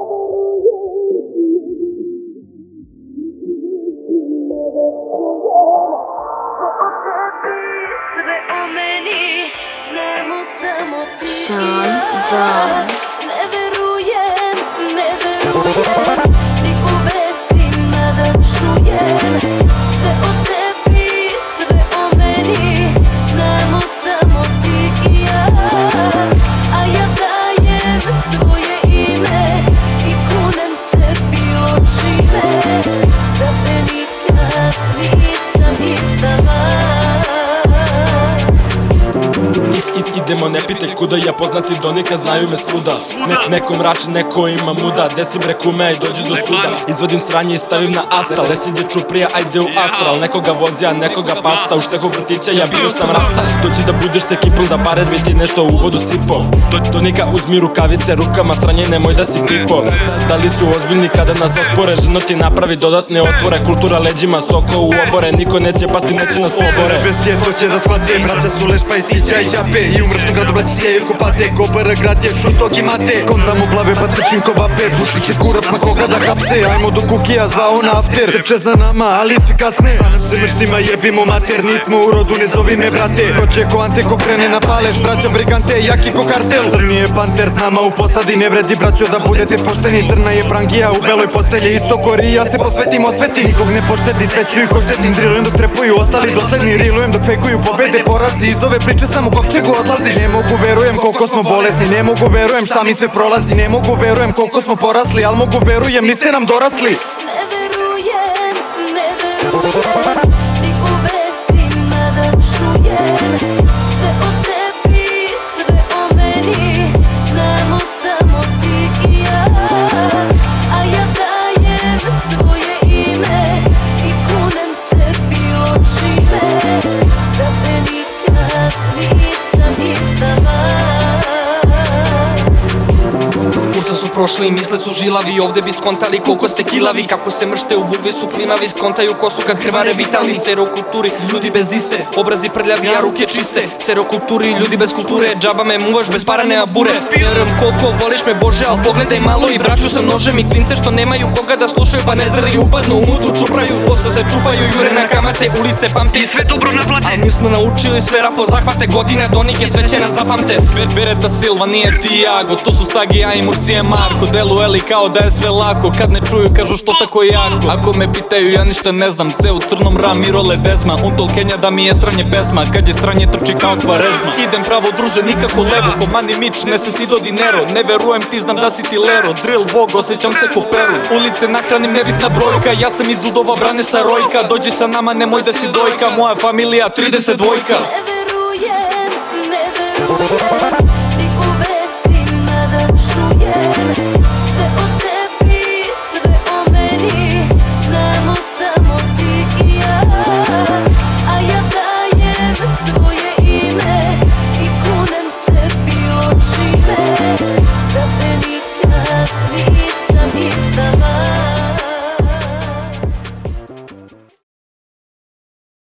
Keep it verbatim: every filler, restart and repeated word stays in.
Sean Don. Ne verujem, ne verujem, ni u vestima da čujem sve o tebi, sve o meni. Znamo samo ti i ja, a ja dajem svoje ime i kunem se bilo čime da te nikad nisam izdala. Idemo, ne pitaj kuda, ja poznati Donika, znaju me svuda. ne, Neko mračan, neko ima muda. Desi bre kume, aj dođi do suda. Izvodim sranje i stavim na astal. Desi gdje čuprija, ajde u astral. Nekoga vozija, nekoga pasta. U šteku vrtića, ja bio sam rasta. Dođi da budeš s ekipom, za pare bi ti nešto u vodu sipo. Donika, uzmi rukavice rukama, sranje nemoj da si pipo. Da li su ozbiljni kada nas ospore? Ženo ti napravi dodatne otvore. Kultura leđima, stoko u obore. Niko neće pasti, neće nas obore. Bestije, to će da shvate. Braća su lešpa i sića i ćape. I u mršnom gradu braći sjeju ko pate. Ko B R grad je šutog i mate. Skontam u plave pa trčim ko bape. Bušlić je kurac ma koga da hapse. Ajmo do kukija zvao na after. Trče za nama ali svi kasne. Panem se mrštima jebimo mater. Nismo u rodu ne zovi me brate. Proće ko ante ko krene na palež. Braća brigante jaki ko kartel. Crni je panter s nama u posadi. Ne vredi braćo da budete pošteni. Crna je prangija u beloj postelji. Isto kori ja se posvetim osveti. Nikog ne poštedi sveću i koštetim. Drilujem dok trepuju ostali dosledni. Rilujem dok fejkuju pobede porazi. Iz ove priče samo kovčegu odlaziš. Ne mogu verujem koliko smo bolesni. Ne mogu verujem šta mi sve prolazi. Ne mogu verujem koliko smo porasli. Al mogu verujem niste nam dorasli. Ne verujem, ne verujem, ni u vestima da čujem sve o tebi, sve o meni. Znamo samo ti i ja, a ja dajem svoje ime i kunem se bilo čime da te nikad nisam izdala. Kurca su prošli i misle su žilavi. Ovde bi skontali koliko ste kilavi. Kako se mršte u vugli su klinavi. Skontaju ko su kad krvare vitalni. Serokulturi, ljudi bez iste. Obrazi prljavi, a ruke čiste. Serokulturi, ljudi bez kulture. Džaba me muvaš, bez para nema bure. Vjerujem koliko voliš me Bože, al pogledaj malo i braću sa nožem. I klince što nemaju koga da slušaju pa ne zreli upadnu u mudu čupraju. Posle se čupaju, jure na kamate. Ulice pamte i sve dobro naplate. Al mi smo naučili sve rafo zahvate. Godina Donike sve će nas zapamte. Beretta Silva nije Tiago. To su Stagi, ja i Murcije Marko. Delu Eli kao da je sve lako. Kad ne čuju kažu što tako jako. Ako me pitaju ja ništa ne znam. Ce u crnom Ramiro Ledezma. Untol Kenja da mi je sranje pesma. Kad je sranje trči kao kvarežma. Idem pravo druže nikako levo. Ko Mani Mić nese si do dinero. Ne verujem ti znam da si ti lero. Drill bog osjećam se ko Peru. Ulice nahranim nebitna brojka. Ja sam iz Dudova brane sa Rojka. Dođi sa nama nemoj da si dojka. Moja familija trideset dvojka. Ne verujem, ne verujem.